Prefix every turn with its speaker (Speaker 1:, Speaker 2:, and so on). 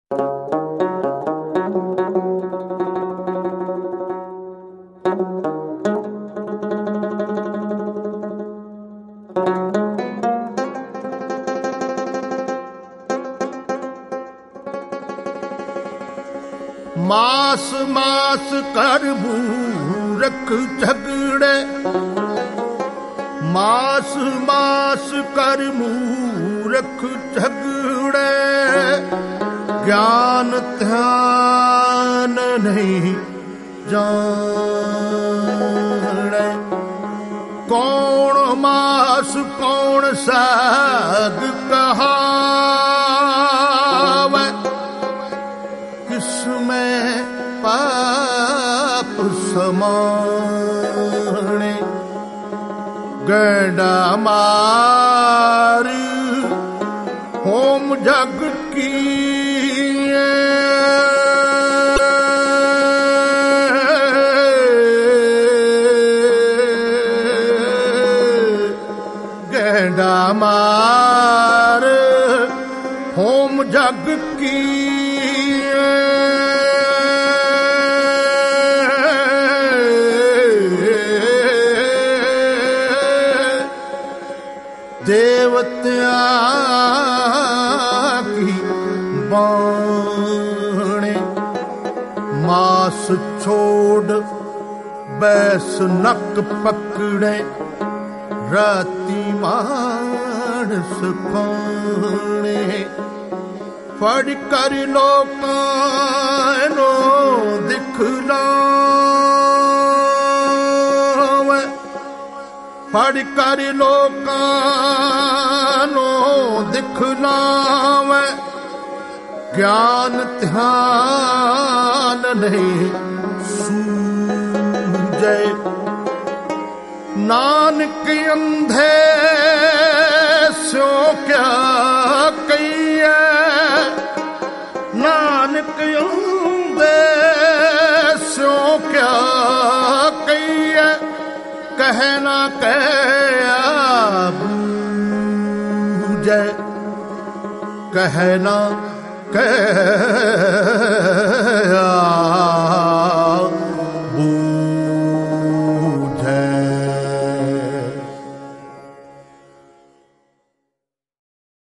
Speaker 1: ਮਾਸ ਮਾਸ ਕਰ ਮੂਰਖ ਝਗੜੇ, ਮਾਸ ਮਾਸ ਕਰ ਮੂਰਖ ਝਗੜੇ, ਗਿਆਨ ਧਿਆਨ ਨਹੀਂ ਜਾਣੈ। ਕੌਣ ਮਾਸ ਕੌਣ ਸਾਗ ਕਹਾਵੈ, ਕਿਸ ਮੈਂ ਪਾਪ ਸਮਾਣੇ। ਗੈਂਡਾ ਮਾਰ ਹੋਮ ਜਗ ਕੀਏ, ਗੈਂਡਾ ਮਾਰ ਹੋਮ ਜਗ ਕੀਏ। ਦੇਵਤਿਆਂ ਕੀ ਬਾਣੇ, ਮਾਸ ਛੋੜ ਬੈਸ ਨੱਕ ਪਕੜੇ, ਰਾਤੀ ਮਾਨਸ ਖਾਣੇ। ਫੜ ਕਰ ਲੋਕਾਂ ਨੂੰ ਦਿਖਲਾਵੇ, ਫੜ ਕਰ ਲੋਕਾਂ ਨੂੰ ਦਿਖਲਾਵੇ, ਗਿਆਨ ਧਿਆਨ ਨਹੀਂ ਸੂਝੈ। ਨਾਨਕ ਅੰਧੇ ਸਿਉ ਕਿਆ ਕਹੀਐ, ਨਾਨਕ ਅੰਧੇ ਸਿਉ ਕਿਆ ਕਹੀਐ, ਕਹਿ ਨਾ ਕਹਿਆ ਬੂਝੈ, ਕਹਿ ਨਾ ਕਹਿ